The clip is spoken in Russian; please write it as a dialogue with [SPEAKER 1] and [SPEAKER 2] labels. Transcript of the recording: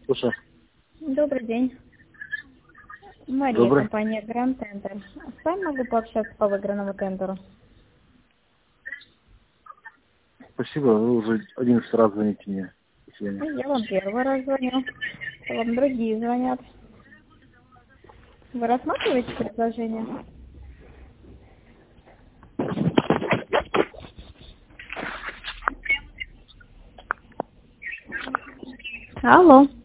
[SPEAKER 1] Слушай.
[SPEAKER 2] Добрый день. Мария,
[SPEAKER 1] Добрый.
[SPEAKER 2] компания Grand Tender. С вами могу пообщаться по выигранному тендеру?
[SPEAKER 1] Спасибо, вы уже 11 раз звоните мне. До свидания.
[SPEAKER 2] Я вам первый раз звоню. Вам другие звонят. Вы рассматриваете предложение? Алло.